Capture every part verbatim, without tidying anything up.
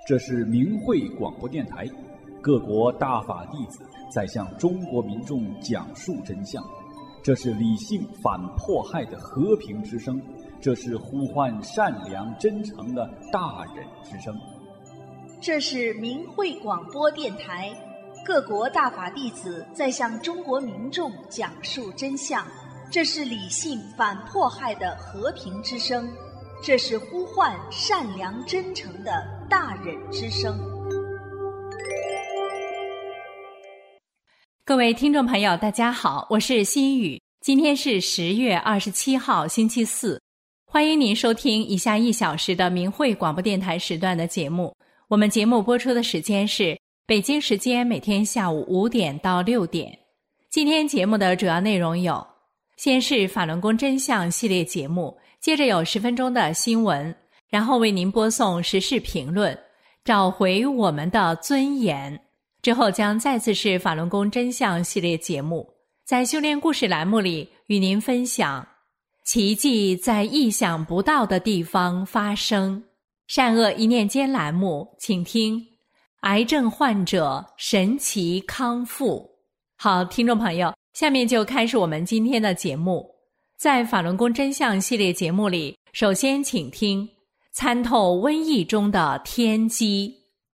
这是明慧广播电台，各国大法弟子在向中国民众讲述真相。这是理性反迫害的和平之声，这是呼唤善良真诚的大忍之声。 这是明慧广播电台，各国大法弟子在向中国民众讲述真相。这是理性反迫害的和平之声，这是呼唤善良真诚的大忍之声。 各位听众朋友大家好，我是心雨，今天是十月二十七号星期四，欢迎您收听以下一小时的明慧广播电台时段的节目。我们节目播出的时间是北京时间每天下午五点到六点。今天节目的主要内容有：先是法轮功真相系列节目，接着有十分钟的新闻，然后为您播送时事评论，找回我们的尊严。之后将再次是法轮功真相系列节目，在修炼故事栏目里与您分享奇迹在意想不到的地方发生。善恶一念间栏目，请听癌症患者神奇康复。好，听众朋友，下面就开始我们今天的节目。在法轮功真相系列节目里，首先请听参透瘟疫中的天机。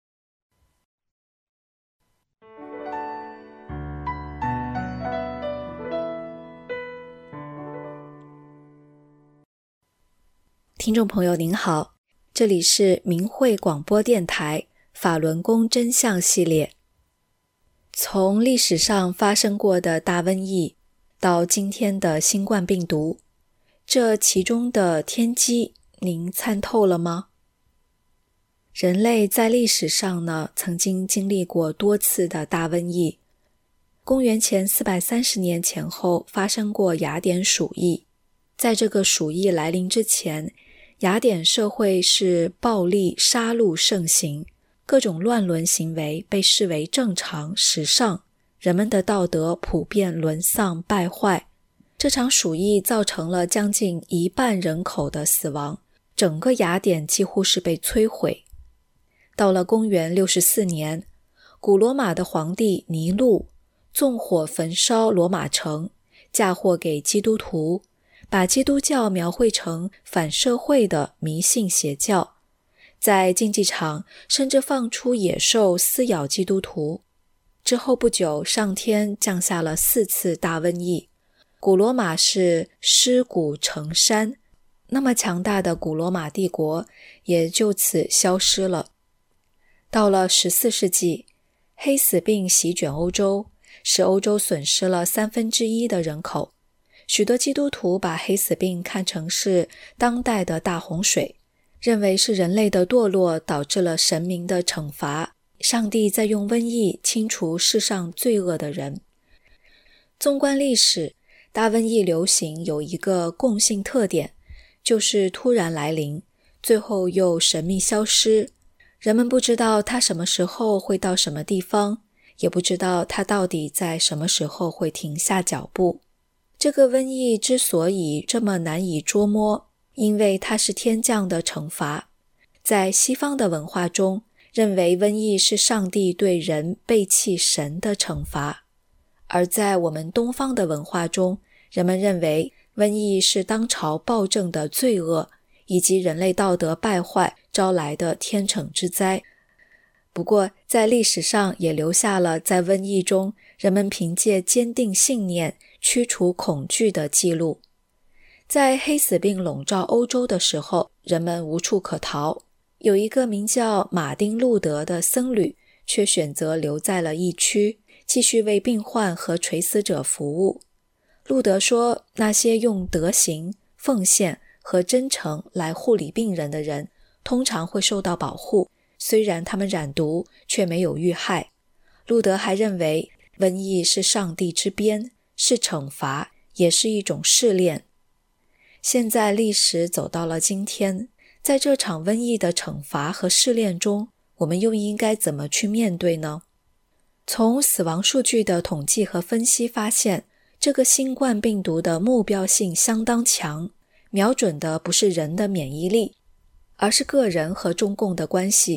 听众朋友您好，这里是明慧广播电台法轮功真相系列。从历史上发生过的大瘟疫到今天的新冠病毒，这其中的天机您参透了吗？人类在历史上呢，曾经经历过多次的大瘟疫。公元前四百三十年前后发生过雅典鼠疫。在这个鼠疫来临之前，雅典社会是暴力杀戮盛行，各种乱伦行为被视为正常时尚，人们的道德普遍沦丧败坏。这场鼠疫造成了将近一半人口的死亡，整个雅典几乎是被摧毁。到了公元六十四年，古罗马的皇帝尼禄纵火焚烧罗马城，嫁祸给基督徒，把基督教描绘成反社会的迷信邪教，在竞技场甚至放出野兽撕咬基督徒。之后不久，上天降下了四次大瘟疫，古罗马是尸骨成山，那么强大的古罗马帝国也就此消失了。到了十四世纪，黑死病席卷欧洲，使欧洲损失了三分之一的人口。许多基督徒把黑死病看成是当代的大洪水，认为是人类的堕落导致了神明的惩罚，上帝在用瘟疫清除世上罪恶的人。纵观历史，大瘟疫流行有一个共性特点，就是突然来临，最后又神秘消失。人们不知道它什么时候会到什么地方，也不知道它到底在什么时候会停下脚步。这个瘟疫之所以这么难以捉摸，因为它是天降的惩罚。在西方的文化中，认为瘟疫是上帝对人背弃神的惩罚，而在我们东方的文化中，人们认为瘟疫是当朝暴政的罪恶，以及人类道德败坏招来的天惩之灾。不过在历史上也留下了在瘟疫中人们凭借坚定信念驱除恐惧的记录。在黑死病笼罩欧洲的时候，人们无处可逃，有一个名叫马丁·路德的僧侣却选择留在了疫区，继续为病患和垂死者服务。路德说，那些用德行、奉献和真诚来护理病人的人通常会受到保护，虽然他们染毒，却没有遇害。路德还认为瘟疫是上帝之鞭，是惩罚，也是一种试炼。现在历史走到了今天，在这场瘟疫的惩罚和试炼中，我们又应该怎么去面对呢？从死亡数据的统计和分析发现，这个新冠病毒的目标性相当强，瞄准的不是人的免疫力，而是个人和中共的关系，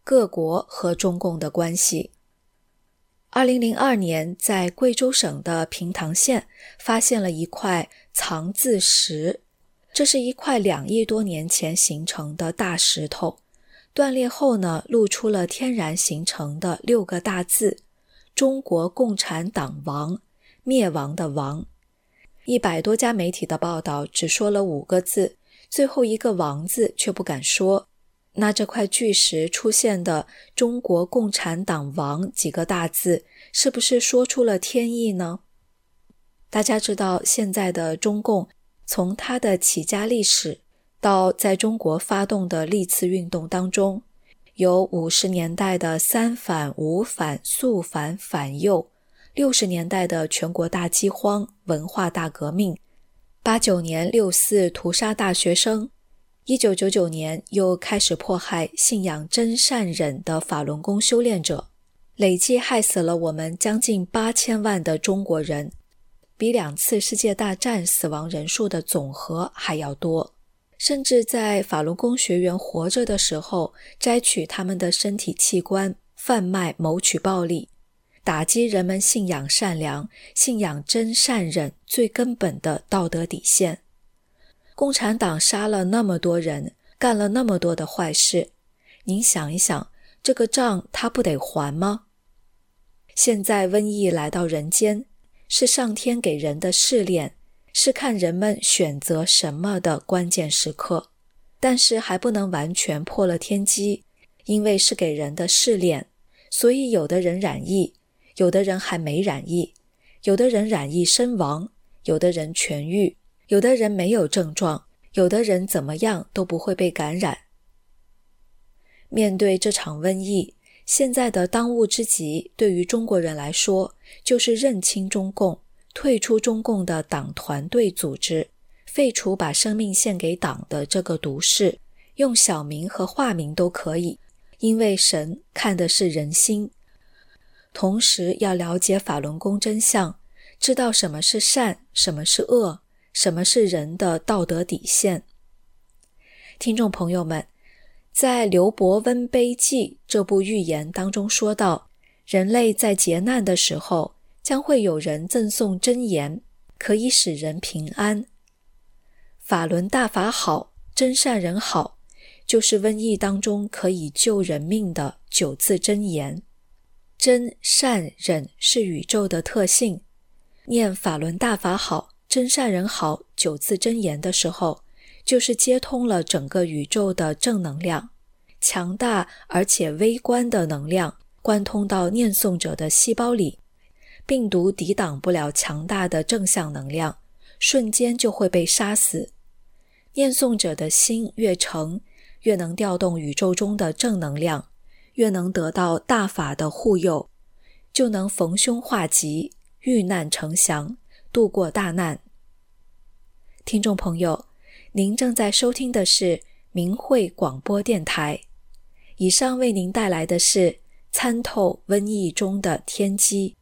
各国和中共的关系。二零零二年，在贵州省的平塘县发现了一块藏字石，这是一块两亿多年前形成的大石头，断裂后呢，露出了天然形成的六个大字：中国共产党亡，灭亡的亡。一百多家媒体的报道只说了五个字，最后一个亡字却不敢说。那这块巨石出现的中国共产党亡几个大字，是不是说出了天意呢？大家知道，现在的中共从它的起家历史到在中国发动的历次运动当中，有五十年代的三反、五反、肃反、反右，六十年代的全国大饥荒、文化大革命，八九年六四屠杀大学生，一九九九年又开始迫害信仰真善忍的法轮功修炼者，累计害死了我们将近八千万的中国人，比两次世界大战死亡人数的总和还要多。甚至在法轮功学员活着的时候，摘取他们的身体器官，贩卖谋取暴利，打击人们信仰善良、信仰真善忍最根本的道德底线。共产党杀了那么多人，干了那么多的坏事，您想一想，这个账他不得还吗？现在瘟疫来到人间，是上天给人的试炼，是看人们选择什么的关键时刻，但是还不能完全破了天机，因为是给人的试炼，所以有的人染疫，有的人还没染疫，有的人染疫身亡，有的人痊愈，有的人没有症状，有的人怎么样都不会被感染。面对这场瘟疫，现在的当务之急对于中国人来说，就是认清中共，退出中共的党团队组织，废除把生命献给党的这个毒誓，用小名和化名都可以，因为神看的是人心。同时要了解法轮功真相，知道什么是善，什么是恶，什么是人的道德底线。听众朋友们，在刘伯温悲记这部寓言当中说到，人类在劫难的时候，将会有人赠送真言，可以使人平安。法轮大法好，真善人好，就是瘟疫当中可以救人命的九字真言。真善忍是宇宙的特性，念法轮大法好，真善人好九字真言的时候，就是接通了整个宇宙的正能量，强大而且微观的能量贯通到念诵者的细胞里，病毒抵挡不了强大的正向能量，瞬间就会被杀死。念诵者的心越诚，越能调动宇宙中的正能量，越能得到大法的护佑，就能逢凶化吉，遇难成祥，度过大难。听众朋友，您正在收听的是明慧广播电台，以上为您带来的是参透瘟疫中的天机。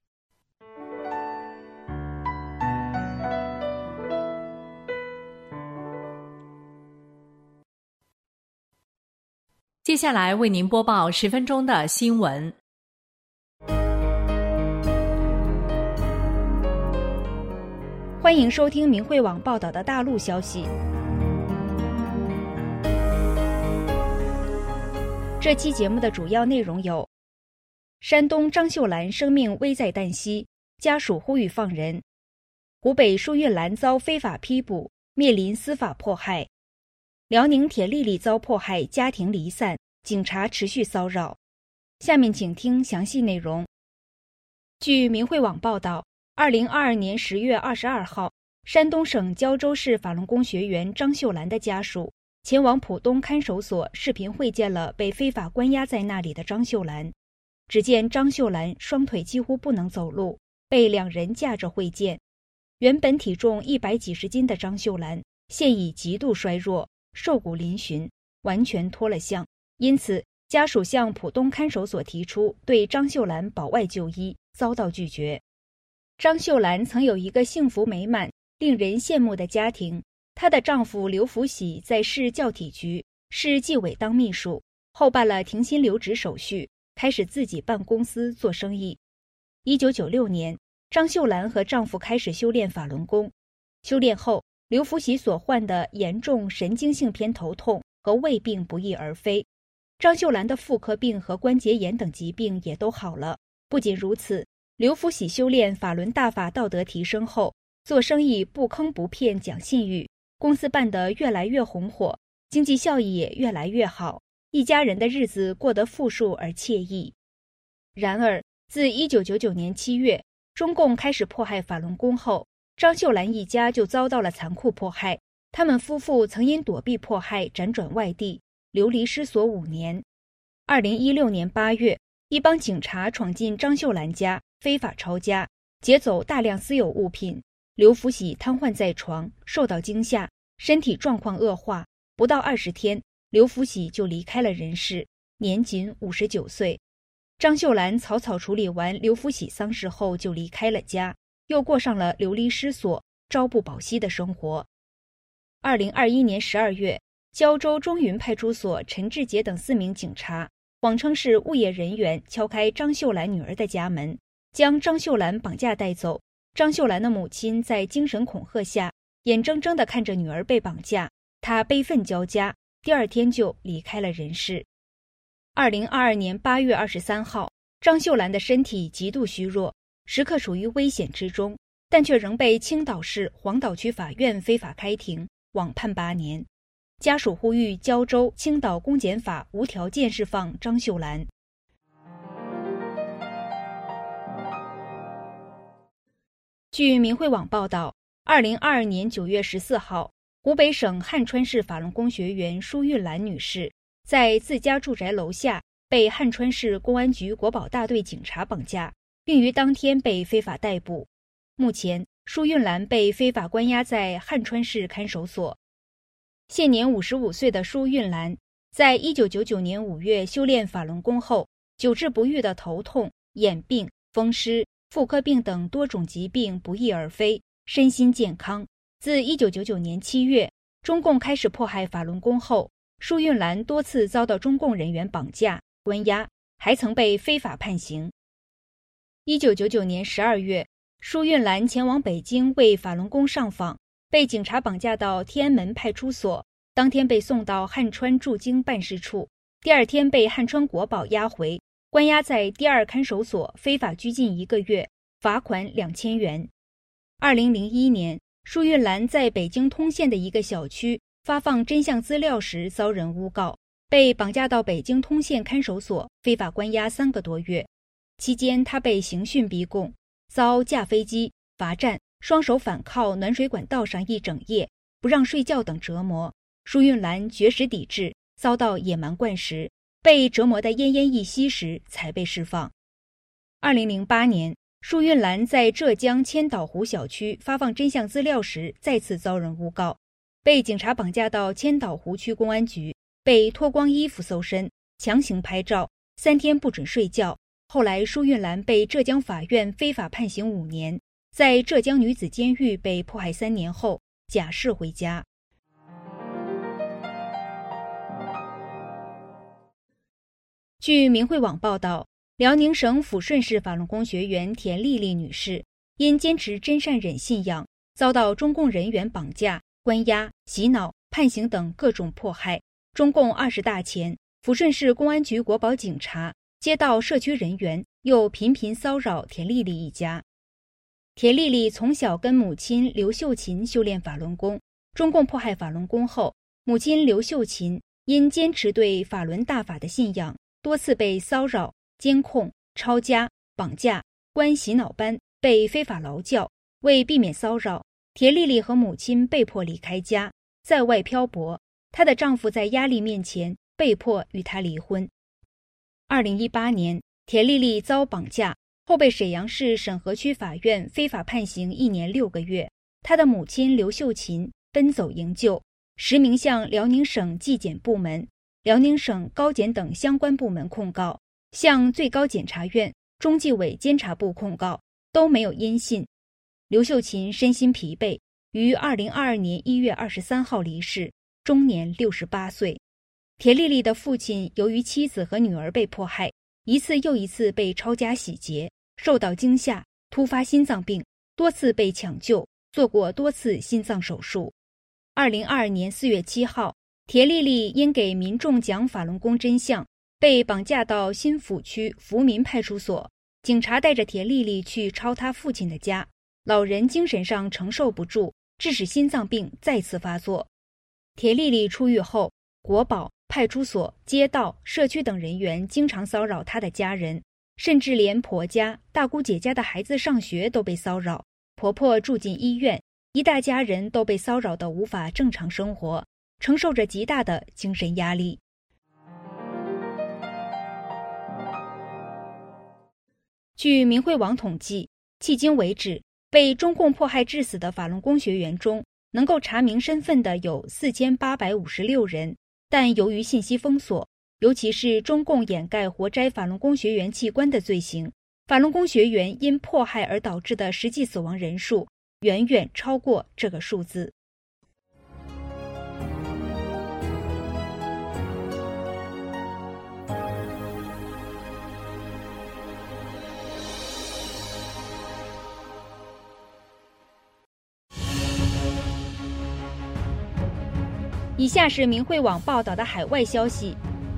接下来为您播报十分钟的新闻。 欢迎收听明慧网报道的大陆消息。这期节目的主要内容有：山东张秀兰生命危在旦夕，家属呼吁放人；湖北舒运兰遭非法批捕，面临司法迫害；辽宁铁丽丽遭迫害，家庭离散，警察持续骚扰。下面请听详细内容。据明慧网报道，二零二二年十月二十二号，山东省胶州市法轮功学员张秀兰的家属前往浦东看守所视频会见了被非法关押在那里的张秀兰。只见张秀兰双腿几乎不能走路，被两人架着会见。原本体重一百几十斤的张秀兰现已极度衰弱，瘦骨嶙峋，完全脱了相。因此家属向浦东看守所提出对张秀兰保外就医，遭到拒绝。张秀兰曾有一个幸福美满、令人羡慕的家庭，她的丈夫刘福喜在市教体局，市纪委当秘书， 后办了停薪留职手续，开始自己办公司做生意。一九九六年，张秀兰和丈夫开始修炼法轮功。修炼后，刘福喜所患的严重神经性偏头痛和胃病不翼而飞，张秀兰的妇科病和关节炎等疾病也都好了。不仅如此，刘福喜修炼法轮大法道德提升后，做生意不坑不骗讲信誉，公司办得越来越红火，经济效益也越来越好，一家人的日子过得富庶而惬意。然而，自一九九九年七月，中共开始迫害法轮功后，张秀兰一家就遭到了残酷迫害。他们夫妇曾因躲避迫害辗转外地，流离失所五年。二零一六年八月，一帮警察闯进张秀兰家，非法抄家，劫走大量私有物品。刘福喜瘫痪在床，受到惊吓，身体状况恶化。不到二十天，刘福喜就离开了人世，年仅五十九岁。张秀兰草草处理完刘福喜丧事后就离开了家，又过上了流离失所、朝不保夕的生活。二零二一年十二月，胶州中云派出所陈志杰等四名警察谎称是物业人员，敲开张秀兰女儿的家门，将张秀兰绑架带走。张秀兰的母亲在精神恐吓下，眼睁睁地看着女儿被绑架，她悲愤交加，第二天就离开了人世。二零二二年八月二十三号，张秀兰的身体极度虚弱，时刻处于危险之中，但却仍被青岛市黄岛区法院非法开庭，网判八年。家属呼吁胶州、青岛公检法无条件释放张秀兰。据明慧网报道，二零二二年九月十四号，湖北省汉川市法轮功学员舒运兰女士在自家住宅楼下被汉川市公安局国保大队警察绑架，并于当天被非法逮捕。目前，舒运兰被非法关押在汉川市看守所。现年五十五岁的舒运兰，在一九九九年五月修炼法轮功后，久治不愈的头痛、眼病、风湿、妇科病等多种疾病不翼而飞，身心健康。自一九九九年七月，中共开始迫害法轮功后，舒运兰多次遭到中共人员绑架、关押，还曾被非法判刑。一九九九年十二月，舒运兰前往北京为法轮功上访，被警察绑架到天安门派出所，当天被送到汉川驻京办事处，第二天被汉川国保押回，关押在第二看守所非法拘禁一个月，罚款两千元。二零零一年，舒运兰在北京通县的一个小区发放真相资料时遭人诬告，被绑架到北京通县看守所非法关押三个多月。期间，他被刑讯逼供，遭架飞机、罚站、双手反靠暖水管道上一整夜，不让睡觉等折磨。舒运兰绝食抵制，遭到野蛮灌食，被折磨得奄奄一息时才被释放。二零零八年，舒运兰在浙江千岛湖小区发放真相资料时再次遭人诬告，被警察绑架到千岛湖区公安局，被脱光衣服搜身，强行拍照，三天不准睡觉。后来舒运兰被浙江法院非法判刑五年，在浙江女子监狱被迫害三年后假释回家。据明慧网报道，辽宁省抚顺市法轮功学员田丽丽女士因坚持真善忍信仰，遭到中共人员绑架、关押、洗脑、判刑等各种迫害。中共二十大前，抚顺市公安局国保警察接到社区人员又频频骚扰田丽丽一家。田丽丽从小跟母亲刘秀琴修炼法轮功，中共迫害法轮功后，母亲刘秀琴因坚持对法轮大法的信仰，多次被骚扰、监控、抄家、绑架、关洗脑班，被非法劳教。为避免骚扰，田丽丽和母亲被迫离开家，在外漂泊。她的丈夫在压力面前被迫与她离婚。二零一八年，田丽丽遭绑架后被沈阳市沈河区法院非法判刑一年六个月。她的母亲刘秀琴奔走营救，实名向辽宁省纪检部门、辽宁省高检等相关部门控告，向最高检察院、中纪委监察部控告，都没有音信。刘秀琴身心疲惫，于二零二二年一月二十三号离世，终年六十八岁。 铁莉莉的父亲由于妻子和女儿被迫害，一次又一次被抄家洗劫，受到惊吓，突发心脏病，多次被抢救，做过多次心脏手术。二零二二年四月七号，铁莉莉因给民众讲法轮功真相，被绑架到新抚区福民派出所。警察带着铁莉莉去抄她父亲的家，老人精神上承受不住，致使心脏病再次发作。铁莉莉出狱后，国保、派出所、街道、社区等人员经常骚扰她的家人，甚至连婆家、大姑姐家的孩子上学都被骚扰，婆婆住进医院，一大家人都被骚扰得无法正常生活，承受着极大的精神压力。据明慧网统计，迄今为止，被中共迫害致死的法轮功学员中，能够查明身份的有四千八百五十六人，但由于信息封锁，尤其是中共掩盖活摘法轮功学员器官的罪行，法轮功学员因迫害而导致的实际死亡人数远远超过这个数字。以下是明慧网报道的海外消息，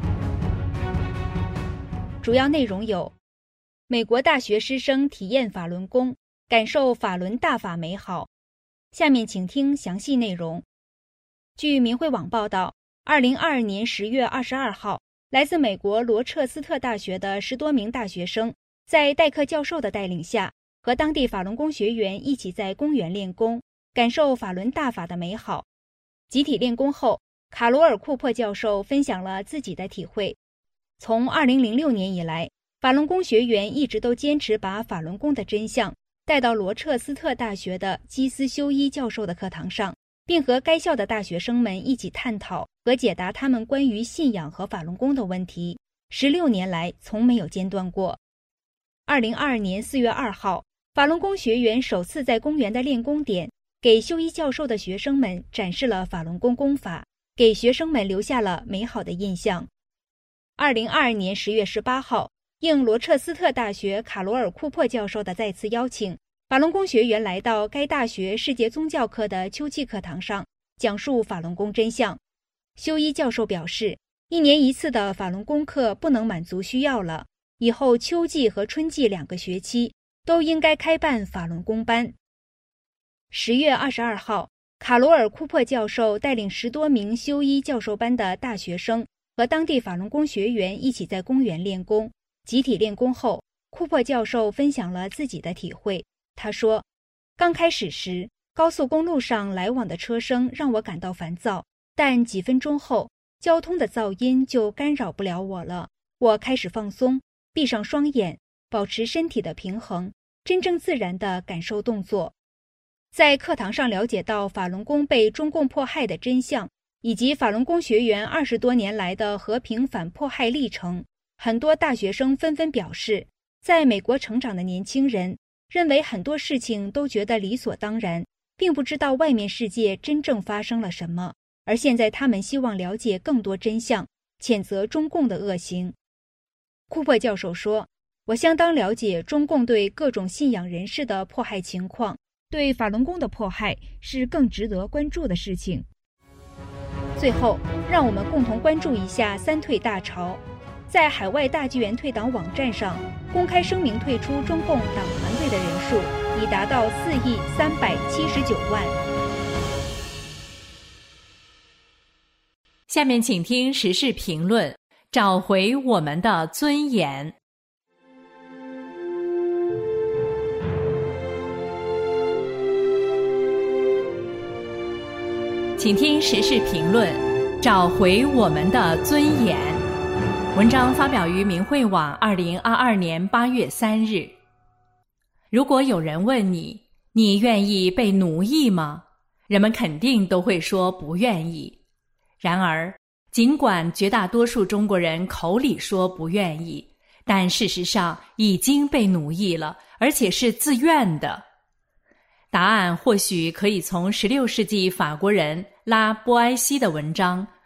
主要内容有：美国大学师生体验法轮功，感受法轮大法美好。下面请听详细内容。据明慧网报道，二零二二年十月二十二号，来自美国罗彻斯特大学的十多名大学生，在代课教授的带领下，和当地法轮功学员一起在公园练功，感受法轮大法的美好。集体练功后，卡罗尔·库珀教授分享了自己的体会。从二零零六年以来，法轮功学员一直都坚持把法轮功的真相带到罗彻斯特大学的基斯修一教授的课堂上，并和该校的大学生们一起探讨和解答他们关于信仰和法轮功的问题，十六年来从没有间断过。二零二二年四月二号，法轮功学员首次在公园的练功点给修一教授的学生们展示了法轮功功法，给学生们留下了美好的印象。二零二二年十月十八号，应罗彻斯特大学卡罗尔·库珀教授的再次邀请，法轮功学员来到该大学世界宗教课的秋季课堂上，讲述法轮功真相。修一教授表示，一年一次的法轮功课不能满足需要了，以后秋季和春季两个学期都应该开办法轮功班。十月二十二号，卡罗尔·库珀教授带领十多名修一教授班的大学生和当地法轮功学员一起在公园练功。集体练功后，库珀教授分享了自己的体会。他说，刚开始时，高速公路上来往的车声让我感到烦躁，但几分钟后，交通的噪音就干扰不了我了。我开始放松，闭上双眼，保持身体的平衡，真正自然地感受动作。在课堂上了解到法轮功被中共迫害的真相，以及法轮功学员二十多年来的和平反迫害历程，很多大学生纷纷表示，在美国成长的年轻人认为很多事情都觉得理所当然，并不知道外面世界真正发生了什么，而现在他们希望了解更多真相，谴责中共的恶行。库珀教授说，我相当了解中共对各种信仰人士的迫害情况，对法轮功的迫害是更值得关注的事情。最后，让我们共同关注一下三退大潮。在海外大纪元退党网站上，公开声明退出中共党团队的人数已达到四亿三百七十九万。 下面请听时事评论，找回我们的尊严。请听时事评论，找回我们的尊严。文章发表于明慧网二零二二年八月三日。如果有人问你，你愿意被奴役吗？人们肯定都会说不愿意。然而，尽管绝大多数中国人口里说不愿意，但事实上已经被奴役了，而且是自愿的。答案或许可以从十六世纪法国人拉波埃西的文章《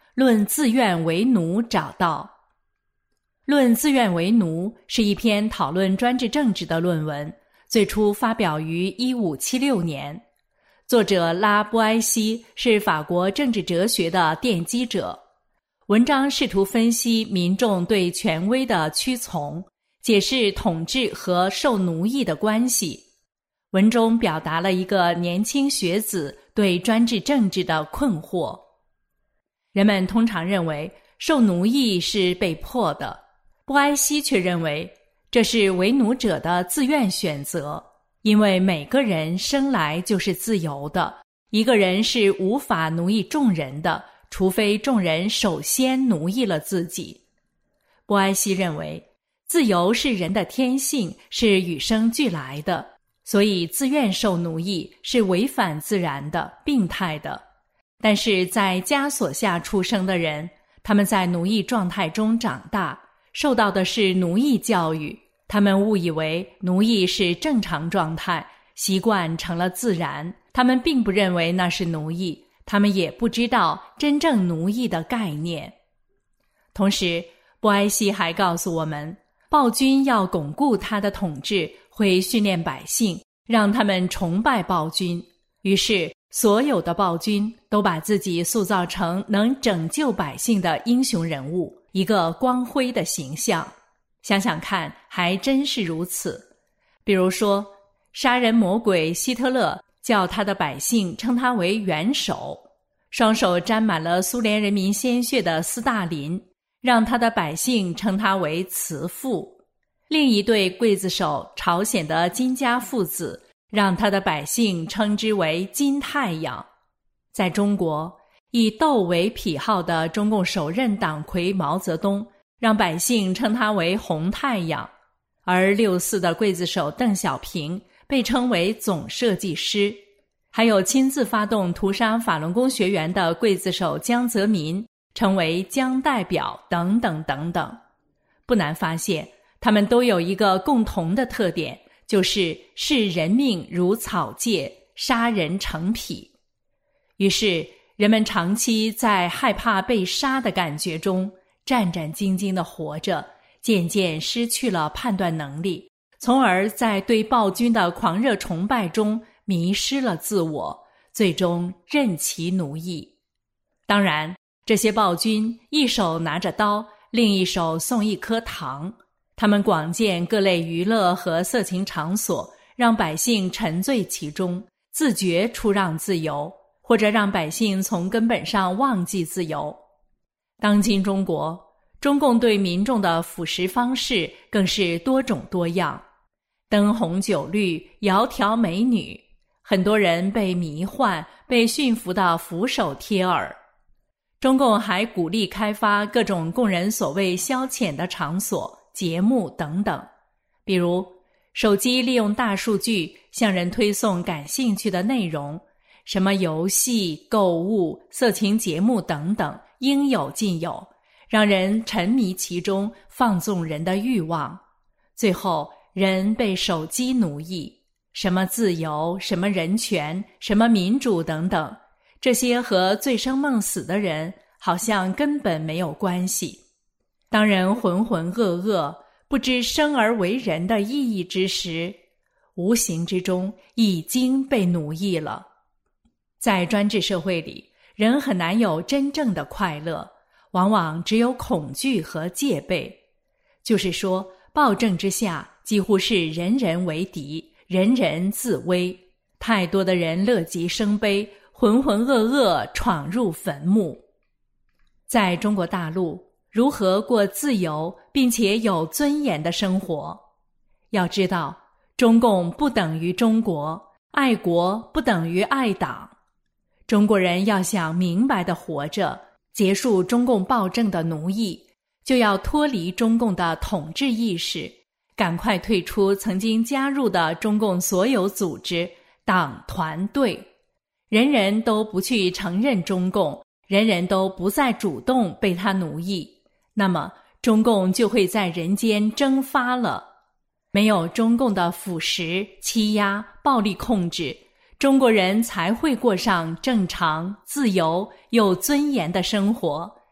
论自愿为奴找到。论自愿为奴是一篇讨论专制政治的论文，最初发表于一五七六年。作者拉布埃西是法国政治哲学的奠基者。文章试图分析民众对权威的屈从，解释统治和受奴役的关系。文中表达了一个年轻学子对专制政治的困惑。人们通常认为受奴役是被迫的，布埃西却认为这是为奴者的自愿选择，因为每个人生来就是自由的，一个人是无法奴役众人的，除非众人首先奴役了自己。布埃西认为自由是人的天性，是与生俱来的，所以自愿受奴役是违反自然的、病态的。但是在枷锁下出生的人，他们在奴役状态中长大，受到的是奴役教育，他们误以为奴役是正常状态，习惯成了自然，他们并不认为那是奴役，他们也不知道真正奴役的概念。同时，布埃西还告诉我们，暴君要巩固他的统治，会训练百姓，让他们崇拜暴君。于是所有的暴君都把自己塑造成能拯救百姓的英雄人物，一个光辉的形象。想想看，还真是如此。比如说，杀人魔鬼希特勒叫他的百姓称他为元首，双手沾满了苏联人民鲜血的斯大林让他的百姓称他为慈父。另一对刽子手朝鲜的金家父子让他的百姓称之为金太阳。在中国，以斗为癖好的中共首任党魁毛泽东让百姓称他为红太阳，而六四的刽子手邓小平被称为总设计师，还有亲自发动屠杀法轮功学员的刽子手江泽民称为江代表等等等等。不难发现，他们都有一个共同的特点，就是视人命如草芥，杀人成癖。于是人们长期在害怕被杀的感觉中战战兢兢地活着，渐渐失去了判断能力，从而在对暴君的狂热崇拜中迷失了自我，最终任其奴役。当然，这些暴君一手拿着刀，另一手送一颗糖，他们广建各类娱乐和色情场所，让百姓沉醉其中，自觉出让自由，或者让百姓从根本上忘记自由。当今中国，中共对民众的腐蚀方式更是多种多样，灯红酒绿，窈窕美女，很多人被迷幻，被驯服的俯首帖耳。中共还鼓励开发各种供人所谓消遣的场所、节目等等，比如手机利用大数据向人推送感兴趣的内容，什么游戏、购物、色情节目等等，应有尽有，让人沉迷其中，放纵人的欲望。最后，人被手机奴役，什么自由、什么人权、什么民主等等，这些和醉生梦死的人好像根本没有关系。当人浑浑噩噩，不知生而为人的意义之时，无形之中已经被奴役了。在专制社会里，人很难有真正的快乐，往往只有恐惧和戒备。就是说，暴政之下几乎是人人为敌，人人自危，太多的人乐极生悲，浑浑噩噩闯入坟墓。在中国大陆，如何过自由并且有尊严的生活？要知道，中共不等于中国，爱国不等于爱党。中国人要想明白地活着，结束中共暴政的奴役，就要脱离中共的统治意识，赶快退出曾经加入的中共所有组织、党团队。人人都不去承认中共，人人都不再主动被他奴役，那么中共就会在人间蒸发了。没有中共的腐蚀、欺压、暴力控制，中国人才会过上正常、自由、有尊严的生活，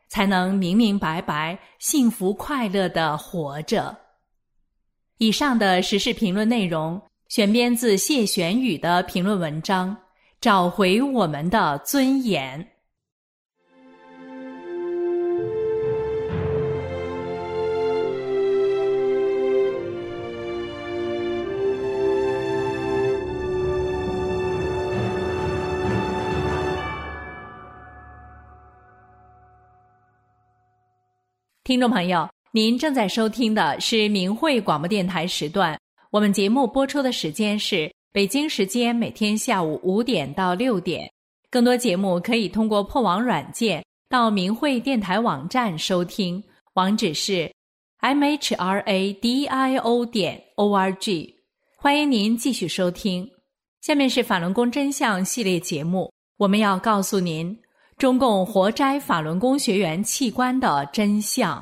才能明明白白、幸福快乐地活着。以上的时事评论内容选编自谢玄宇的评论文章《找回我们的尊严》。听众朋友，您正在收听的是明慧广播电台时段，我们节目播出的时间是北京时间每天下午五点到六点。更多节目可以通过破网软件到明慧电台网站收听，网址是 m h r a d i o 点 o r g。 欢迎您继续收听。下面是法轮功真相系列节目，我们要告诉您中共活摘法轮功学员器官的真相。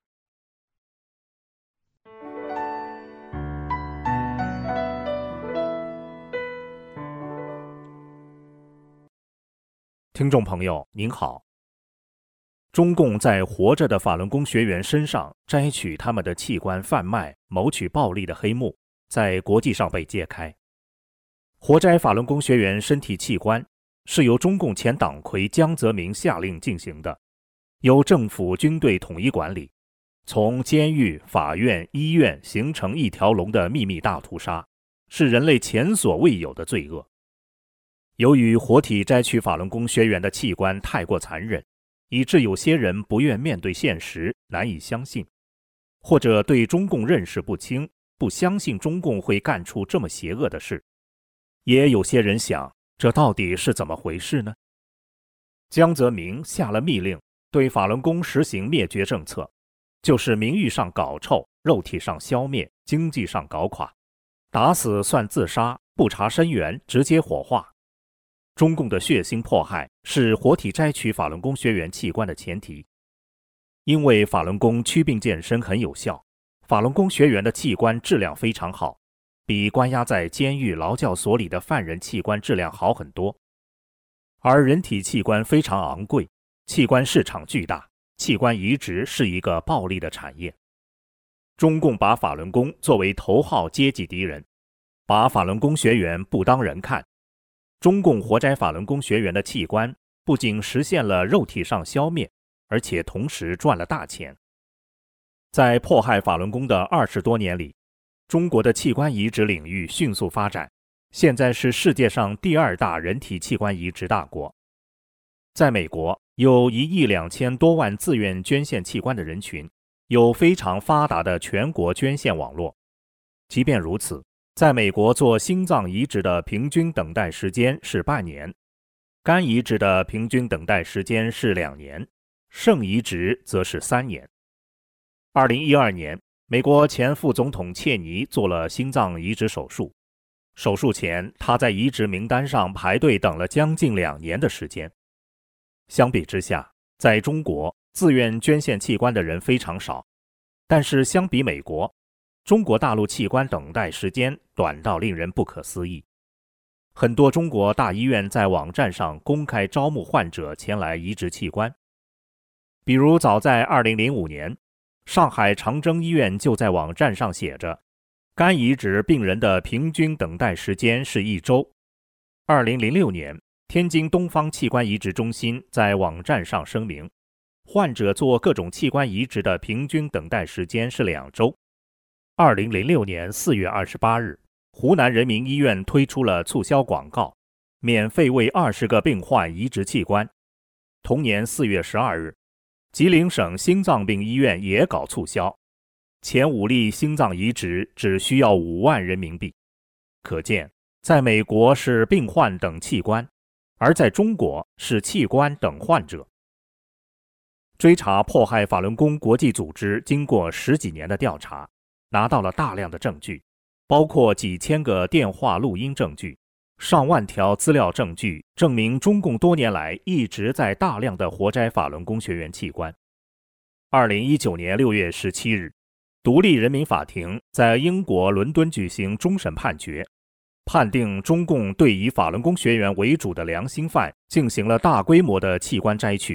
听众朋友您好，中共在活着的法轮功学员身上摘取他们的器官贩卖、谋取暴利的黑幕在国际上被揭开。活摘法轮功学员身体器官是由中共前党魁江泽民下令进行的，由政府军队统一管理，从监狱、法院、医院形成一条龙的秘密大屠杀，是人类前所未有的罪恶。由于活体摘取法轮功学员的器官太过残忍，以致有些人不愿面对现实，难以相信，或者对中共认识不清，不相信中共会干出这么邪恶的事。也有些人想，这到底是怎么回事呢？江泽民下了密令，对法轮功实行灭绝政策，就是名誉上搞臭，肉体上消灭，经济上搞垮，打死算自杀，不查身源，直接火化。中共的血腥迫害是活体摘取法轮功学员器官的前提。因为法轮功祛病健身很有效，法轮功学员的器官质量非常好，比关押在监狱劳教所里的犯人器官质量好很多。而人体器官非常昂贵，器官市场巨大，器官移植是一个暴利的产业。中共把法轮功作为头号阶级敌人，把法轮功学员不当人看。中共活摘法轮功学员的器官，不仅实现了肉体上消灭，而且同时赚了大钱。在迫害法轮功的二十多年里，中国的器官移植领域迅速发展，现在是世界上第二大人体器官移植大国。在美国，有一亿两千多万自愿捐献器官的人群，有非常发达的全国捐献网络。即便如此，在美国做心脏移植的平均等待时间是半年，肝移植的平均等待时间是两年，肾移植则是三年。二零一二年，美国前副总统切尼做了心脏移植手术，手术前他在移植名单上排队等了将近两年的时间。相比之下，在中国自愿捐献器官的人非常少，但是相比美国，中国大陆器官等待时间短到令人不可思议。很多中国大医院在网站上公开招募患者前来移植器官。比如早在二零零五年，上海长征医院就在网站上写着，肝移植病人的平均等待时间是一周。二零零六年，天津东方器官移植中心在网站上声明，患者做各种器官移植的平均等待时间是两周。二零零六年四月二十八日，湖南人民医院推出了促销广告，免费为二十个病患移植器官。同年四月十二日，吉林省心脏病医院也搞促销，前五例心脏移植只需要五万人民币。可见，在美国是病患等器官，而在中国是器官等患者。追查迫害法轮功国际组织经过十几年的调查，拿到了大量的证据，包括几千个电话录音证据，上万条资料证据，证明中共多年来一直在大量的活摘法轮功学员器官。二零一九年六月十七日，独立人民法庭在英国伦敦举行终审判决，判定中共对以法轮功学员为主的良心犯进行了大规模的器官摘取，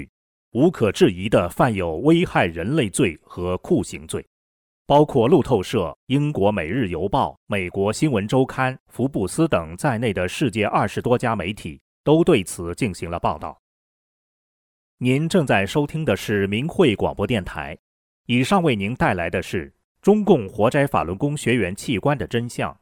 无可置疑地犯有危害人类罪和酷刑罪，包括路透社、英国《每日邮报》、美国新闻周刊、福布斯等在内的世界二十多家媒体都对此进行了报道。您正在收听的是明慧广播电台，以上为您带来的是中共活摘法轮功学员器官的真相。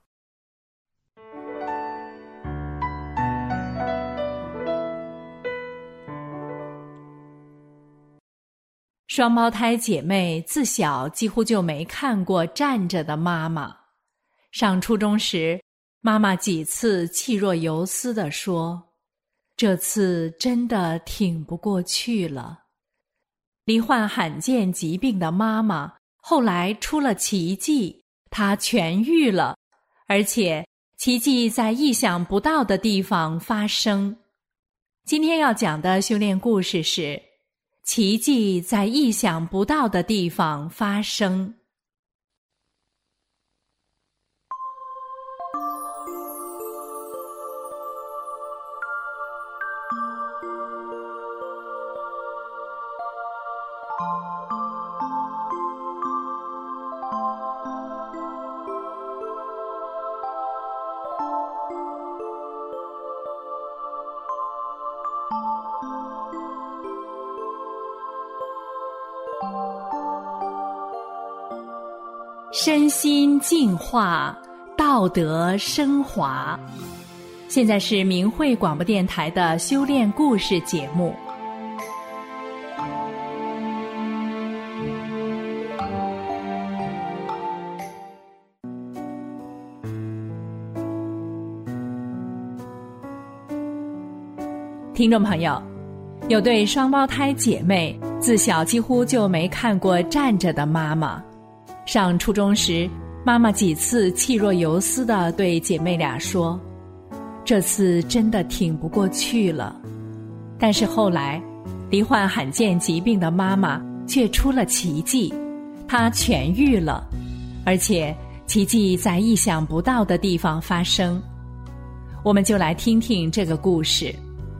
双胞胎姐妹自小几乎就没看过站着的妈妈。上初中时，妈妈几次气若游丝地说：“这次真的挺不过去了。”罹患罕见疾病的妈妈后来出了奇迹，她痊愈了，而且奇迹在意想不到的地方发生。今天要讲的修炼故事是奇迹在意想不到的地方发生。身心净化，道德升华。现在是明慧广播电台的修炼故事节目。听众朋友，有对双胞胎姐妹自小几乎就没看过站着的妈妈。上初中时，妈妈几次气若游丝地对姐妹俩说：“这次真的挺不过去了。”但是后来，罹患罕见疾病的妈妈却出了奇迹，她痊愈了，而且奇迹在意想不到的地方发生。我们就来听听这个故事。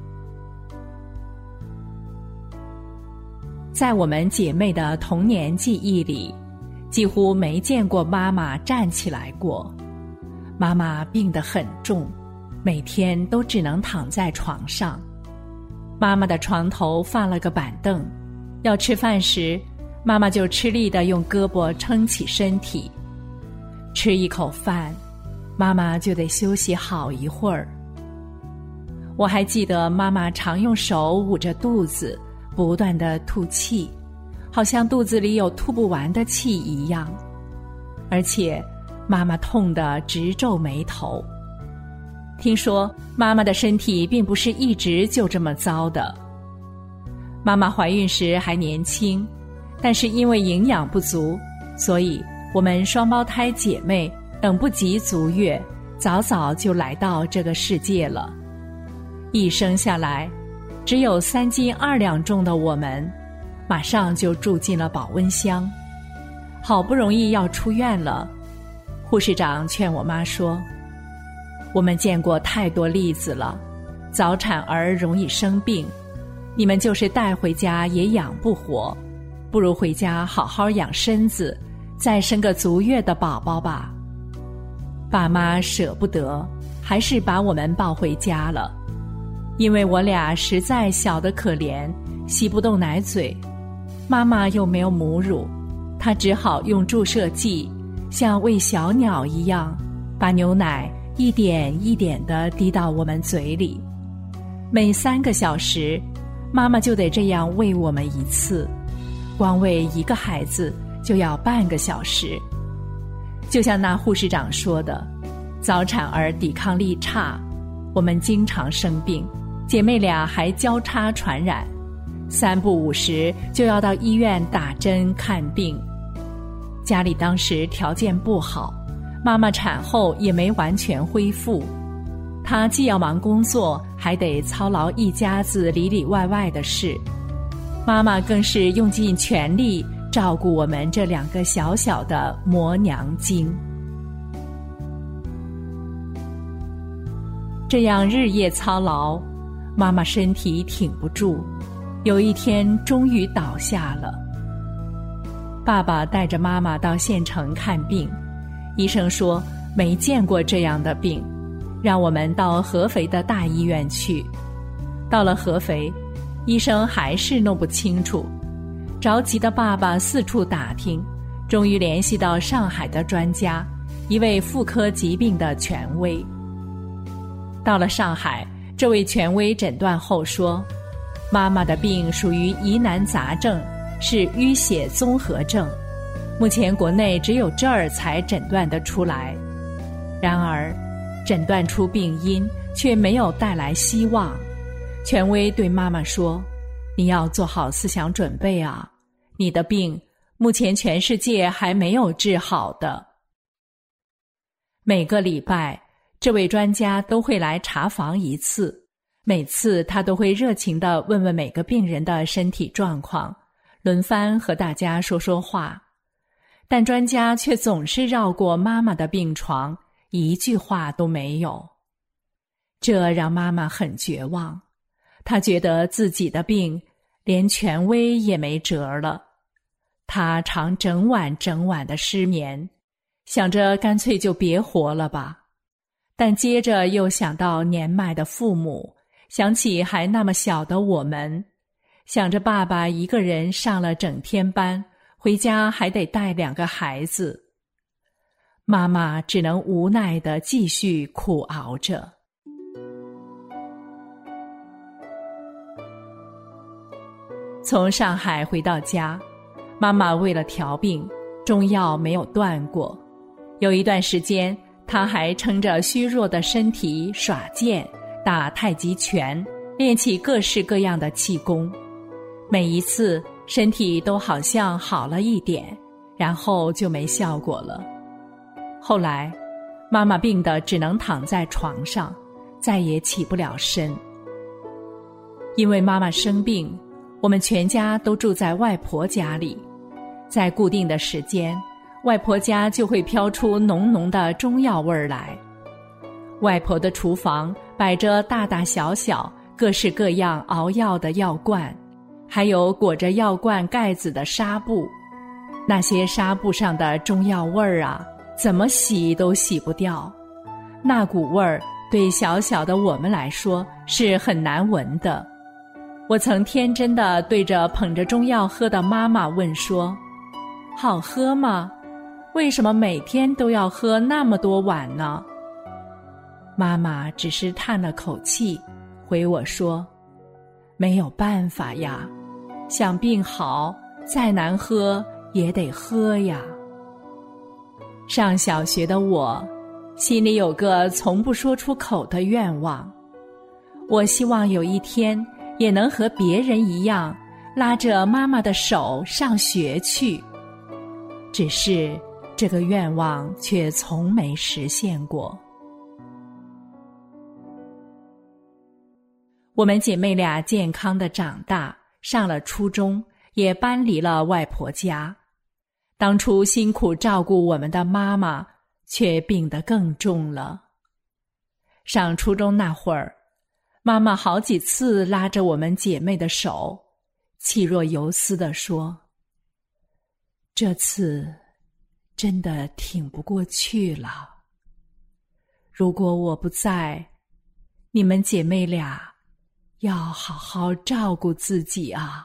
在我们姐妹的童年记忆里，几乎没见过妈妈站起来过。妈妈病得很重，每天都只能躺在床上。妈妈的床头放了个板凳，要吃饭时，妈妈就吃力地用胳膊撑起身体。吃一口饭，妈妈就得休息好一会儿。我还记得妈妈常用手捂着肚子，不断地吐气，好像肚子里有吐不完的气一样，而且妈妈痛得直皱眉头。听说妈妈的身体并不是一直就这么糟的。妈妈怀孕时还年轻，但是因为营养不足，所以我们双胞胎姐妹等不及足月，早早就来到这个世界了。一生下来，只有三斤二两重的我们，马上就住进了保温箱。好不容易要出院了，护士长劝我妈说：“我们见过太多例子了，早产儿容易生病，你们就是带回家也养不活，不如回家好好养身子，再生个足月的宝宝吧。”爸妈舍不得，还是把我们抱回家了。因为我俩实在小得可怜，吸不动奶嘴，妈妈又没有母乳，她只好用注射剂，像喂小鸟一样，把牛奶一点一点地滴到我们嘴里。每三个小时，妈妈就得这样喂我们一次，光喂一个孩子就要半个小时。就像那护士长说的，早产儿抵抗力差，我们经常生病，姐妹俩还交叉传染，三不五时就要到医院打针看病。家里当时条件不好，妈妈产后也没完全恢复，她既要忙工作，还得操劳一家子里里外外的事。妈妈更是用尽全力照顾我们这两个小小的磨娘精。这样日夜操劳，妈妈身体挺不住， 有一天终于倒下了。爸爸带着妈妈到县城看病，医生说没见过这样的病，让我们到合肥的大医院去。到了合肥，医生还是弄不清楚，着急的爸爸四处打听，终于联系到上海的专家，一位妇科疾病的权威。到了上海，这位权威诊断后说，妈妈的病属于疑难杂症，是淤血综合症，目前国内只有这儿才诊断得出来。然而诊断出病因却没有带来希望。权威对妈妈说，你要做好思想准备啊，你的病目前全世界还没有治好的。每个礼拜这位专家都会来查房一次，每次他都会热情地问问每个病人的身体状况，轮番和大家说说话。但专家却总是绕过妈妈的病床，一句话都没有。这让妈妈很绝望，她觉得自己的病连权威也没辙了。她常整晚整晚的失眠，想着干脆就别活了吧。但接着又想到年迈的父母，想起还那么小的我们，想着爸爸一个人上了整天班，回家还得带两个孩子。妈妈只能无奈地继续苦熬着。从上海回到家，妈妈为了调病，中药没有断过。有一段时间，她还撑着虚弱的身体耍剑，打太极拳，练起各式各样的气功。每一次身体都好像好了一点，然后就没效果了。后来妈妈病得只能躺在床上，再也起不了身。因为妈妈生病，我们全家都住在外婆家里，在固定的时间，外婆家就会飘出浓浓的中药味儿来。外婆的厨房摆着大大小小各式各样熬药的药罐，还有裹着药罐盖子的纱布。那些纱布上的中药味儿啊，怎么洗都洗不掉。那股味儿对小小的我们来说是很难闻的。我曾天真地对着捧着中药喝的妈妈问说，好喝吗？为什么每天都要喝那么多碗呢？妈妈只是叹了口气，回我说，没有办法呀，想病好，再难喝也得喝呀。上小学的我，心里有个从不说出口的愿望，我希望有一天也能和别人一样，拉着妈妈的手上学去。只是这个愿望却从没实现过。我们姐妹俩健康的长大，上了初中，也搬离了外婆家。当初辛苦照顾我们的妈妈，却病得更重了。上初中那会儿，妈妈好几次拉着我们姐妹的手，气若游丝地说，这次真的挺不过去了。如果我不在，你们姐妹俩要好好照顾自己啊。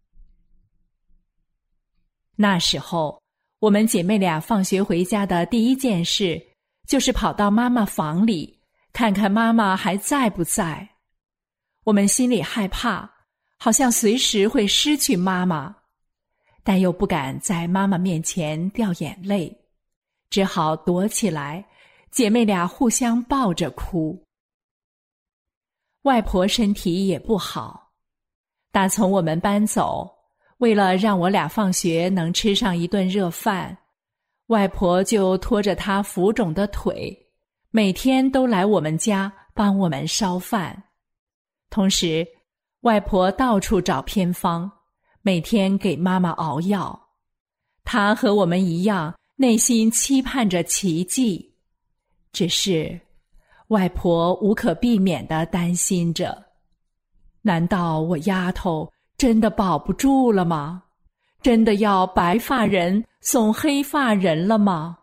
那时候，我们姐妹俩放学回家的第一件事，就是跑到妈妈房里，看看妈妈还在不在。我们心里害怕，好像随时会失去妈妈，但又不敢在妈妈面前掉眼泪，只好躲起来，姐妹俩互相抱着哭。外婆身体也不好，打从我们搬走，为了让我俩放学能吃上一顿热饭，外婆就拖着她浮肿的腿，每天都来我们家帮我们烧饭。同时，外婆到处找偏方，每天给妈妈熬药。她和我们一样，内心期盼着奇迹，只是外婆无可避免地担心着，难道我丫头真的保不住了吗？真的要白发人送黑发人了吗？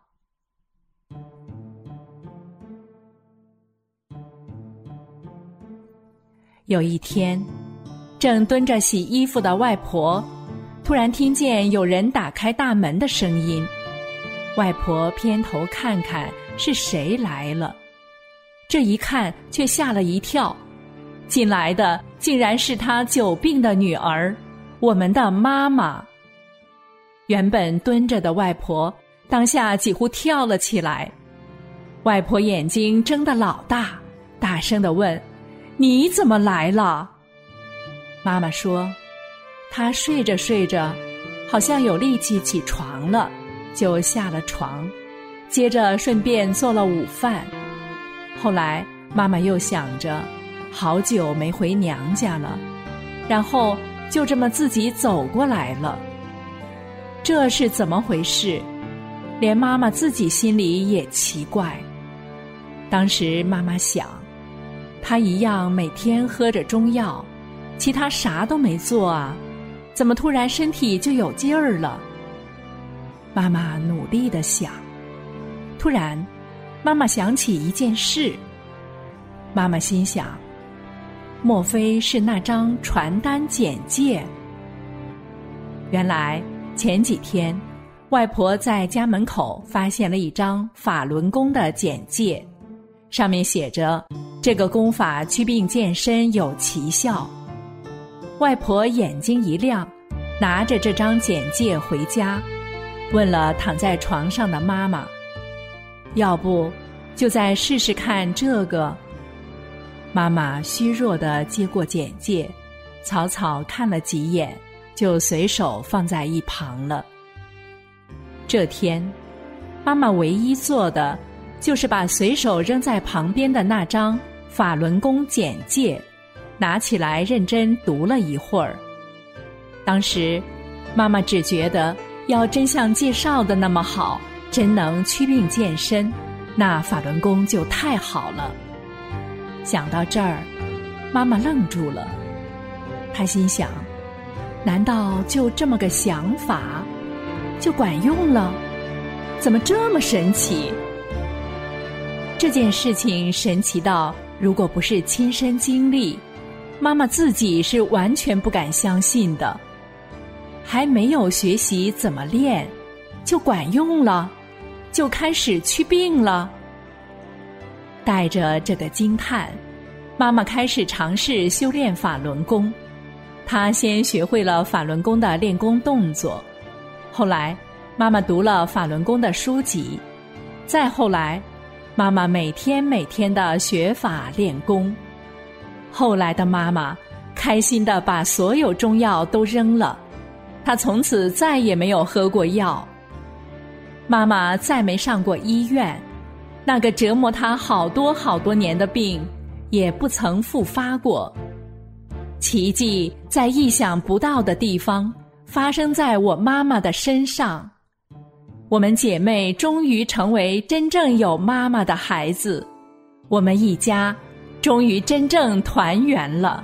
有一天，正蹲着洗衣服的外婆突然听见有人打开大门的声音。外婆偏头看看是谁来了，这一看却吓了一跳，进来的竟然是她久病的女儿，我们的妈妈。原本蹲着的外婆当下几乎跳了起来，外婆眼睛睁得老大，大声地问：你怎么来了？妈妈说，她睡着睡着好像有力气起床了，就下了床，接着顺便做了午饭。后来妈妈又想着好久没回娘家了，然后就这么自己走过来了。这是怎么回事？连妈妈自己心里也奇怪。当时妈妈想，她一样每天喝着中药，其他啥都没做啊，怎么突然身体就有劲儿了？妈妈努力地想，突然妈妈想起一件事。妈妈心想，莫非是那张传单简介？原来前几天外婆在家门口发现了一张法轮功的简介，上面写着这个功法祛病健身有奇效。外婆眼睛一亮，拿着这张简介回家，问了躺在床上的妈妈，要不就再试试看这个。妈妈虚弱地接过简介，草草看了几眼，就随手放在一旁了。这天，妈妈唯一做的就是把随手扔在旁边的那张法轮功简介拿起来认真读了一会儿。当时妈妈只觉得要真像介绍的那么好，真能祛病健身，那法轮功就太好了。想到这儿，妈妈愣住了。她心想，难道就这么个想法就管用了？怎么这么神奇？这件事情神奇到，如果不是亲身经历，妈妈自己是完全不敢相信的。还没有学习怎么练，就管用了，就开始祛病了。带着这个惊叹，妈妈开始尝试修炼法轮功。她先学会了法轮功的练功动作，后来妈妈读了法轮功的书籍，再后来妈妈每天每天的学法练功。后来的妈妈开心地把所有中药都扔了，她从此再也没有喝过药。妈妈再没上过医院，那个折磨她好多好多年的病也不曾复发过。奇迹在意想不到的地方发生在我妈妈的身上。我们姐妹终于成为真正有妈妈的孩子，我们一家终于真正团圆了。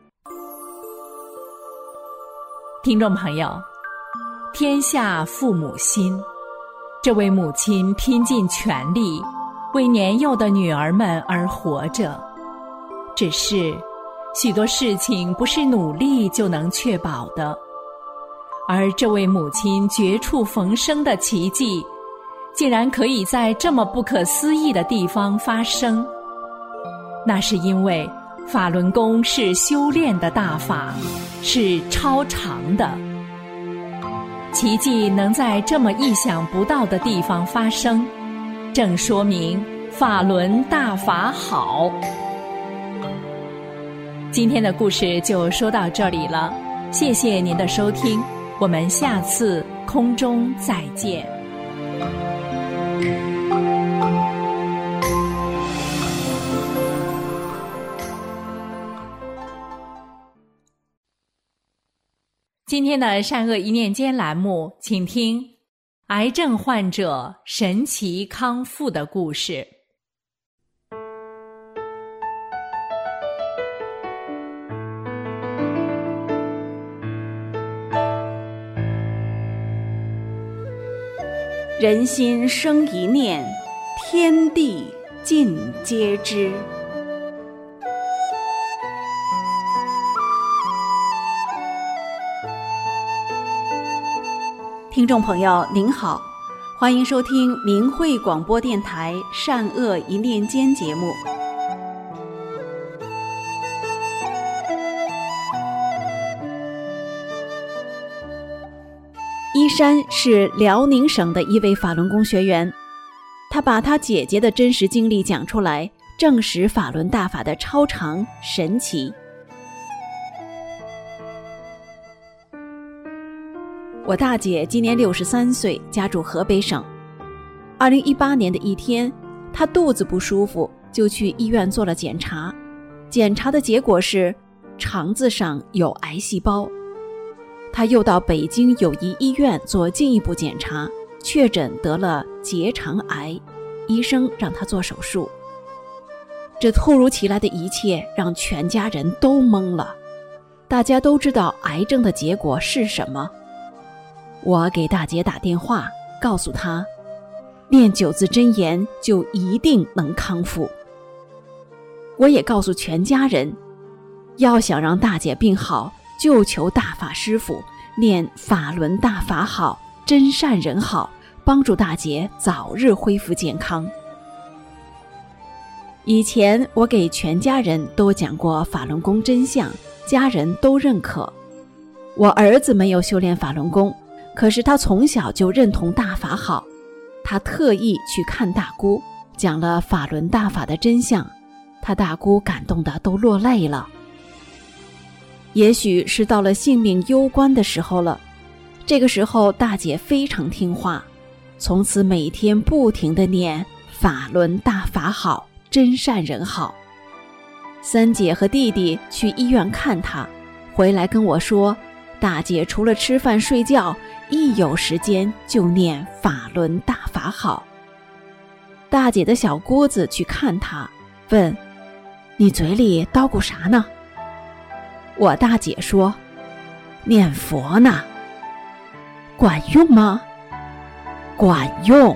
听众朋友，天下父母心，这位母亲拼尽全力为年幼的女儿们而活着。只是许多事情不是努力就能确保的，而这位母亲绝处逢生的奇迹，竟然可以在这么不可思议的地方发生。那是因为法轮功是修炼的大法，是超常的。奇迹能在这么意想不到的地方发生，正说明法轮大法好。今天的故事就说到这里了，谢谢您的收听，我们下次空中再见。今天的善恶一念间栏目，请听癌症患者神奇康复的故事。 人心生一念，天地尽皆知。听众朋友您好，欢迎收听明慧广播电台善恶一念间节目。依山是辽宁省的一位法轮功学员，他把他姐姐的真实经历讲出来，证实法轮大法的超常神奇。我大姐今年六十三岁，家住河北省。二零一八年的一天，她肚子不舒服，就去医院做了检查。检查的结果是肠子上有癌细胞。她又到北京友谊医院做进一步检查，确诊得了结肠癌，医生让她做手术。这突如其来的一切让全家人都懵了。大家都知道癌症的结果是什么。我给大姐打电话，告诉她念九字真言就一定能康复。我也告诉全家人，要想让大姐病好，就求大法师父念法轮大法好，真善人好，帮助大姐早日恢复健康。以前我给全家人都讲过法轮功真相，家人都认可。我儿子没有修炼法轮功，可是他从小就认同大法好，他特意去看大姑，讲了法轮大法的真相，他大姑感动得都落泪了。也许是到了性命攸关的时候了，这个时候大姐非常听话，从此每天不停地念法轮大法好，真善人好。三姐和弟弟去医院看她，回来跟我说，大姐除了吃饭睡觉，一有时间就念法轮大法好。大姐的小姑子去看她，问，你嘴里叨咕啥呢？我大姐说，念佛呢。管用吗？管用。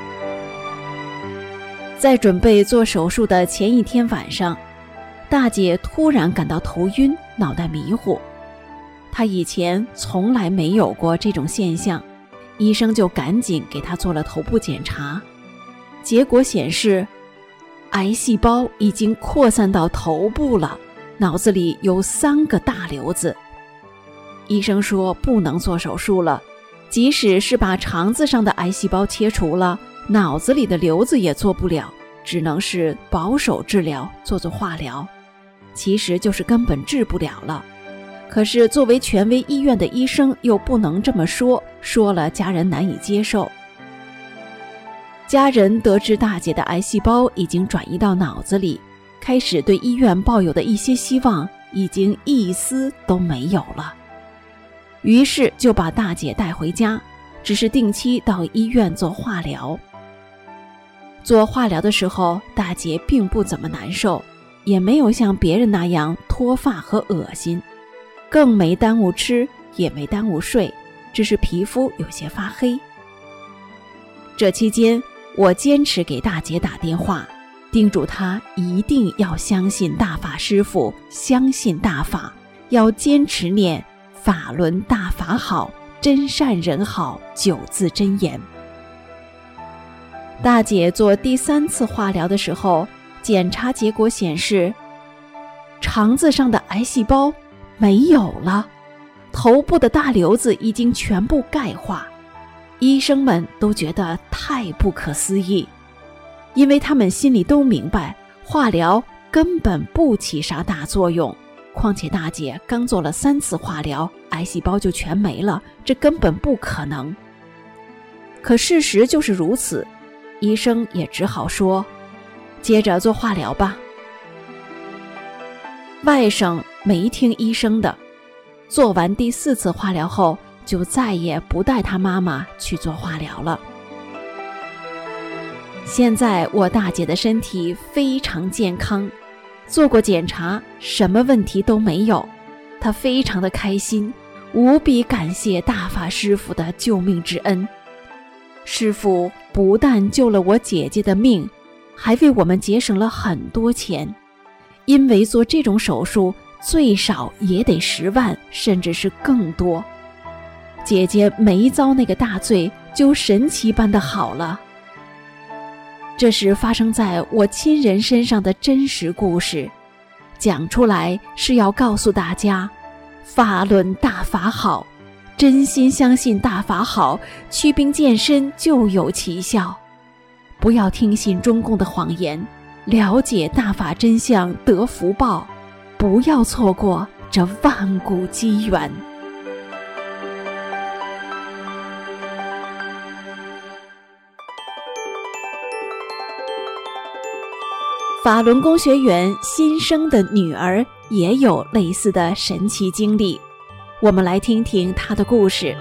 在准备做手术的前一天晚上，大姐突然感到头晕，脑袋迷糊。她以前从来没有过这种现象，医生就赶紧给她做了头部检查，结果显示癌细胞已经扩散到头部了，脑子里有三个大瘤子。医生说不能做手术了，即使是把肠子上的癌细胞切除了，脑子里的瘤子也做不了，只能是保守治疗，做做化疗，其实就是根本治不了了。可是作为权威医院的医生又不能这么说，说了家人难以接受。家人得知大姐的癌细胞已经转移到脑子里，开始对医院抱有的一些希望已经一丝都没有了，于是就把大姐带回家，只是定期到医院做化疗。做化疗的时候，大姐并不怎么难受，也没有像别人那样脱发和恶心，更没耽误吃，也没耽误睡，只是皮肤有些发黑。这期间，我坚持给大姐打电话，叮嘱她一定要相信大法师父，相信大法，要坚持念法轮大法好，真善人好九字真言。大姐做第三次化疗的时候，检查结果显示，肠子上的癌细胞没有了，头部的大瘤子已经全部钙化。医生们都觉得太不可思议，因为他们心里都明白，化疗根本不起啥大作用，况且大姐刚做了三次化疗，癌细胞就全没了，这根本不可能。可事实就是如此，医生也只好说，接着做化疗吧。外甥没听医生的，做完第四次化疗后，就再也不带他妈妈去做化疗了。现在我大姐的身体非常健康，做过检查，什么问题都没有，她非常的开心，无比感谢大法师父的救命之恩。 师父不但救了我姐姐的命，还为我们节省了很多钱，因为做这种手术最少也得十万，甚至是更多。姐姐没遭那个大罪，就神奇般的好了。这是发生在我亲人身上的真实故事，讲出来是要告诉大家，法轮大法好，真心相信大法好，祛病健身就有奇效。不要听信中共的谎言，了解大法真相得福报，不要错过这万古机缘。法轮功学员新生的女儿也有类似的神奇经历，我们来听听她的故事。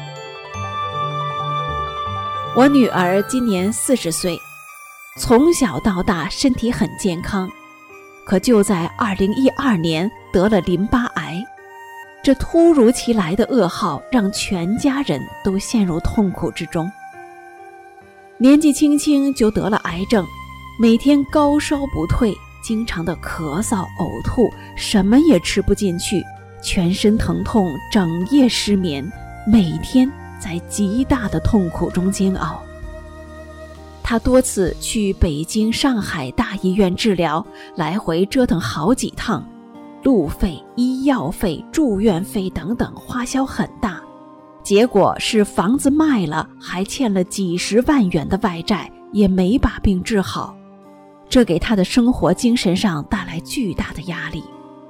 我女儿今年四十岁，从小到大身体很健康，可就在二零一二年得了淋巴癌。这突如其来的噩耗让全家人都陷入痛苦之中。年纪轻轻就得了癌症，每天高烧不退，经常的咳嗽呕吐，什么也吃不进去，全身疼痛，整夜失眠，每天在极大的痛苦中煎熬。他多次去北京、上海大医院治疗，来回折腾好几趟，路费、医药费、住院费等等花销很大，结果是房子卖了，还欠了几十万元的外债，也没把病治好。这给他的生活精神上带来巨大的压力。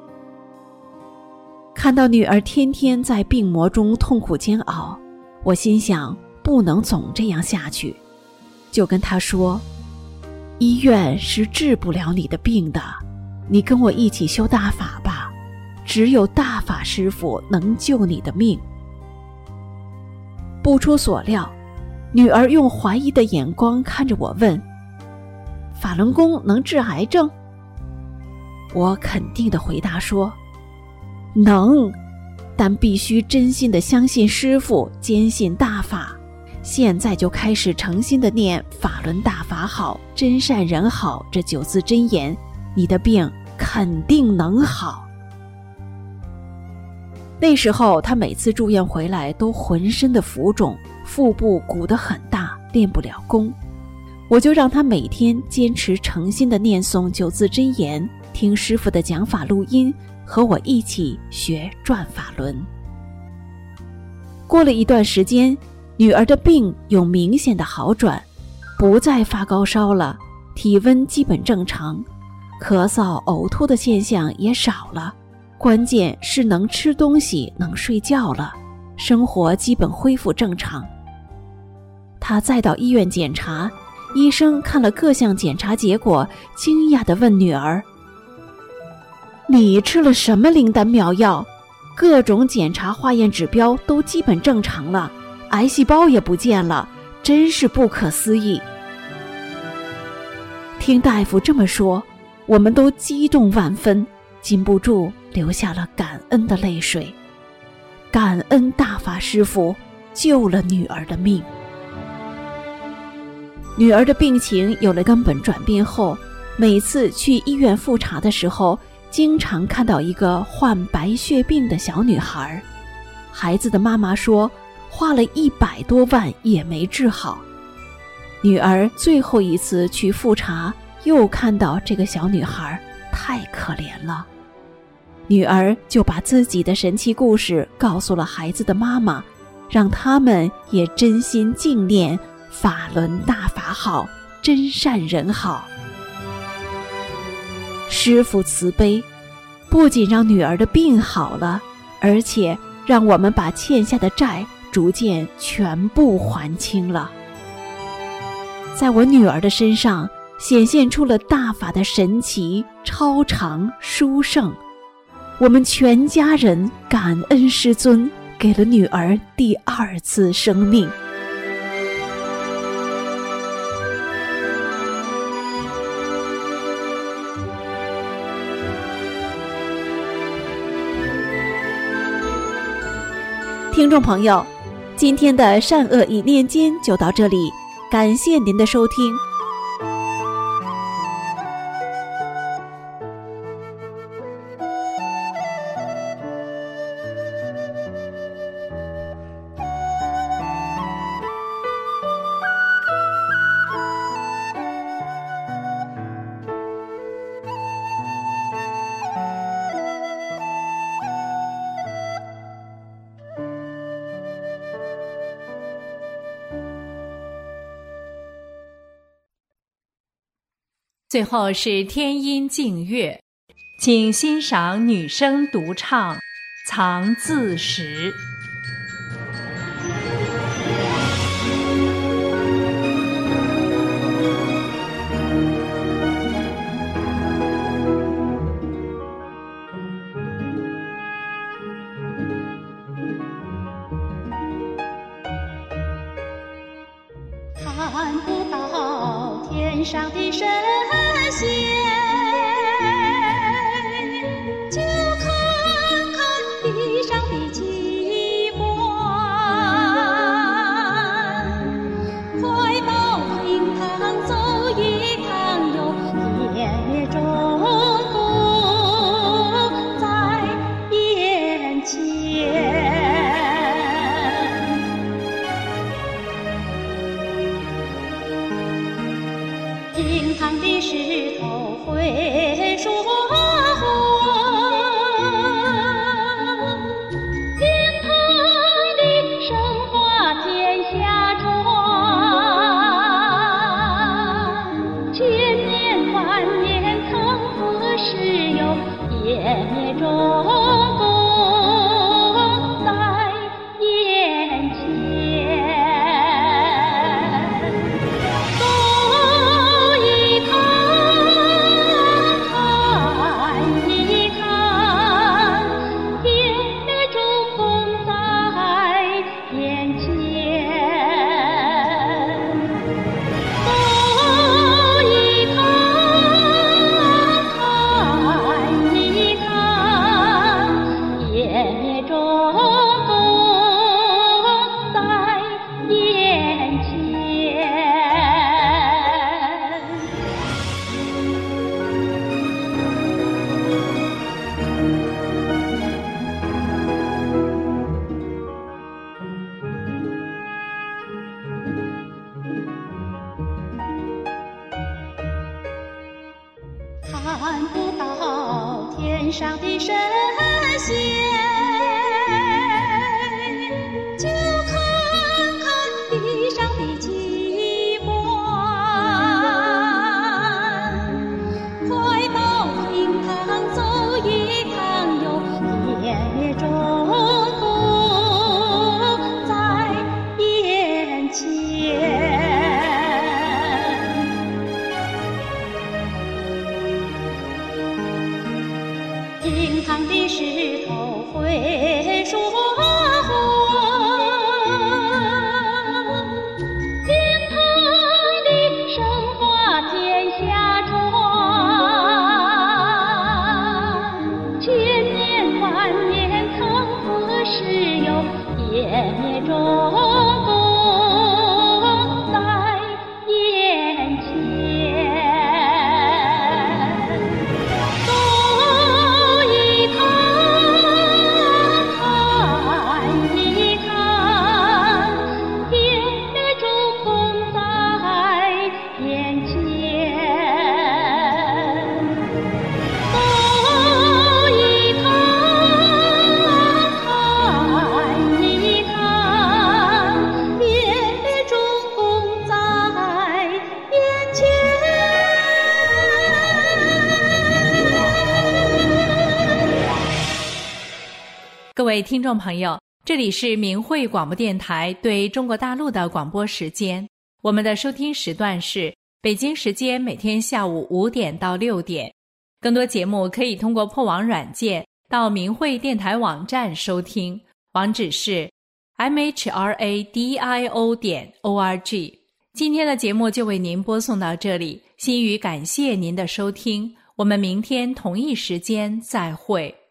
看到女儿天天在病魔中痛苦煎熬，我心想不能总这样下去，就跟她说，医院是治不了你的病的，你跟我一起修大法吧，只有大法师父能救你的命。不出所料，女儿用怀疑的眼光看着我问，法轮功能治癌症？我肯定地回答说，能，但必须真心地相信师父，坚信大法，现在就开始诚心地念法轮大法好，真善人好这九字真言，你的病肯定能好。那时候他每次住院回来都浑身的浮肿，腹部鼓得很大，练不了功。我就让他每天坚持诚心的念诵九字真言，听师父的讲法录音，和我一起学转法轮。过了一段时间，女儿的病有明显的好转，不再发高烧了，体温基本正常，咳嗽呕吐的现象也少了，关键是能吃东西，能睡觉了，生活基本恢复正常。她再到医院检查，医生看了各项检查结果，惊讶地问女儿，你吃了什么灵丹妙药？各种检查化验指标都基本正常了，癌细胞也不见了，真是不可思议。听大夫这么说，我们都激动万分，禁不住流下了感恩的泪水。感恩大法师父救了女儿的命。女儿的病情有了根本转变后，每次去医院复查的时候，经常看到一个患白血病的小女孩。孩子的妈妈说，花了一百多万也没治好。女儿最后一次去复查，又看到这个小女孩，太可怜了。女儿就把自己的神奇故事告诉了孩子的妈妈，让他们也真心敬念法轮大法好，真善人好。师父慈悲，不仅让女儿的病好了，而且让我们把欠下的债逐渐全部还清了。在我女儿的身上显现出了大法的神奇、超常、殊胜。我们全家人感恩师尊，给了女儿第二次生命。听众朋友， 今天的善恶一念间就到这里，感谢您的收听。 最后是天音净乐，请欣赏女声独唱《藏字石》。 看不到天上的神仙，就看看地上的机关。快到厅堂走一趟哟，夜中宫在眼前。厅堂的石头会说话，厅堂的神话天下传，千年万年曾何时有，湮灭中宫在眼前。看不到天上的神仙，就看看地上的机关。快到厅堂走一趟哟，夜中宫在眼前。厅堂的石头会说话，厅堂的神话天下传，千年万年曾何时有，湮灭中宫在眼前。 各位听众朋友，这里是明慧广播电台对中国大陆的广播时间，我们的收听时段是北京时间每天下午五点到六点。更多节目可以通过破网软件到明慧电台网站收听，网址是 m h r a d i o 点 o r g。 今天的节目就为您播送到这里，心语感谢您的收听，我们明天同一时间再会。